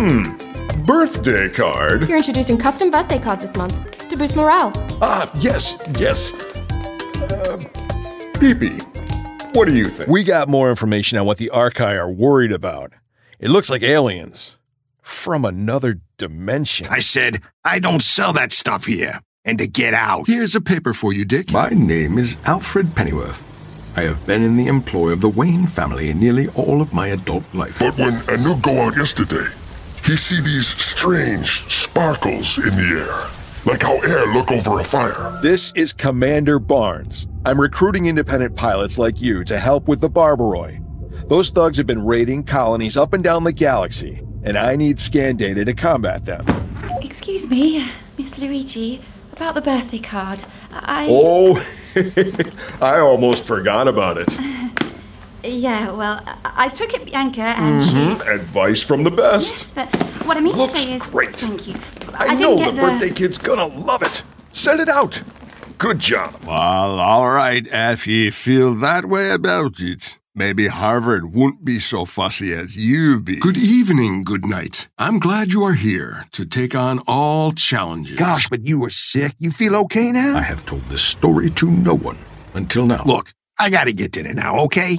Birthday card? You're introducing custom birthday cards this month to boost morale. Yes. Pee-pee, what do you think? We got more information on what the Archai are worried about. It looks like aliens. From another dimension. I said, I don't sell that stuff here. And to get out. Here's a paper for you, Dick. My name is Alfred Pennyworth. I have been in the employ of the Wayne family nearly all of my adult life. But when Anouk go out yesterday, he see these strange sparkles in the air. Like how air look over a fire. This is Commander Barnes. I'm recruiting independent pilots like you to help with the Barbaroi. Those thugs have been raiding colonies up and down the galaxy, and I need scan data to combat them. Excuse me, Miss Luigi, about the birthday card. Oh, I almost forgot about it. Yeah, well, I took it, Bianca, and she... Advice from the best. Yes, but what I mean to say is... Great. Thank you. I know the birthday kid's gonna love it. Send it out. Good job. Well, all right, if you feel that way about it. Maybe Harvard won't be so fussy as you be. Good evening, good night. I'm glad you are here to take on all challenges. Gosh, but you were sick. You feel okay now? I have told this story to no one until now. Look, I gotta get dinner now, okay?